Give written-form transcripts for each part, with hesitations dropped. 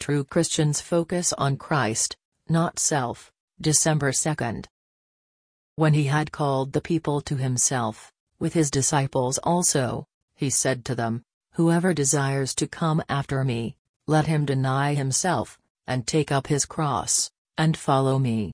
True Christians focus on Christ, not self. December 2nd. When he had called the people to himself, with his disciples also, he said to them, "Whoever desires to come after me, let him deny himself, and take up his cross, and follow me."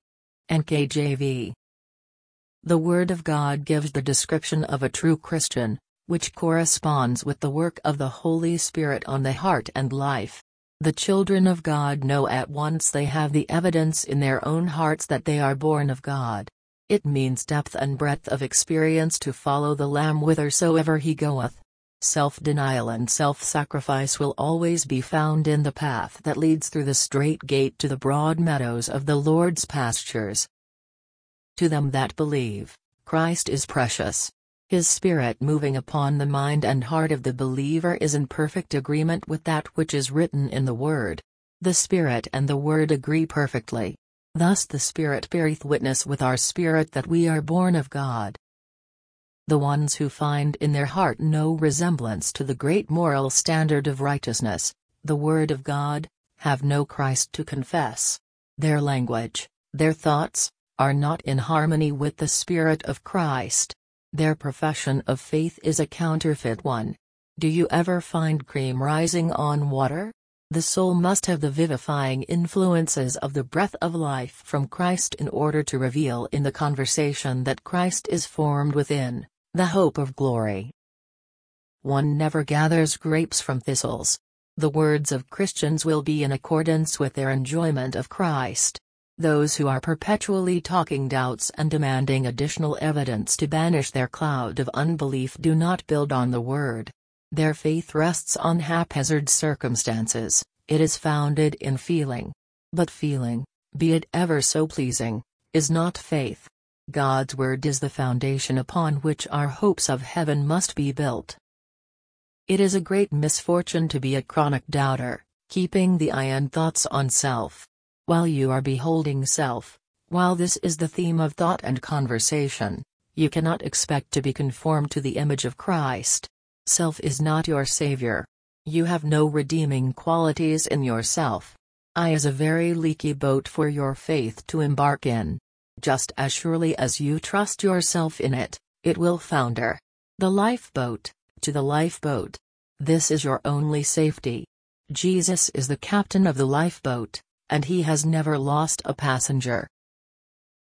NKJV. The Word of God gives the description of a true Christian, which corresponds with the work of the Holy Spirit on the heart and life. The children of God know at once they have the evidence in their own hearts that they are born of God. It means depth and breadth of experience to follow the Lamb whithersoever he goeth. Self-denial and self-sacrifice will always be found in the path that leads through the straight gate to the broad meadows of the Lord's pastures. To them that believe, Christ is precious. His Spirit moving upon the mind and heart of the believer is in perfect agreement with that which is written in the Word. The Spirit and the Word agree perfectly. Thus the Spirit beareth witness with our spirit that we are born of God. The ones who find in their heart no resemblance to the great moral standard of righteousness, the Word of God, have no Christ to confess. Their language, their thoughts, are not in harmony with the Spirit of Christ. Their profession of faith is a counterfeit one. Do you ever find cream rising on water? The soul must have the vivifying influences of the breath of life from Christ in order to reveal in the conversation that Christ is formed within, the hope of glory. One never gathers grapes from thistles. The words of Christians will be in accordance with their enjoyment of Christ. Those who are perpetually talking doubts and demanding additional evidence to banish their cloud of unbelief do not build on the Word. Their faith rests on haphazard circumstances, it is founded in feeling. But feeling, be it ever so pleasing, is not faith. God's Word is the foundation upon which our hopes of heaven must be built. It is a great misfortune to be a chronic doubter, keeping the eye and thoughts on self. While you are beholding self, while this is the theme of thought and conversation, you cannot expect to be conformed to the image of Christ. Self is not your Savior. You have no redeeming qualities in yourself. I is a very leaky boat for your faith to embark in. Just as surely as you trust yourself in it, it will founder. The lifeboat, to the lifeboat. This is your only safety. Jesus is the captain of the lifeboat, and he has never lost a passenger.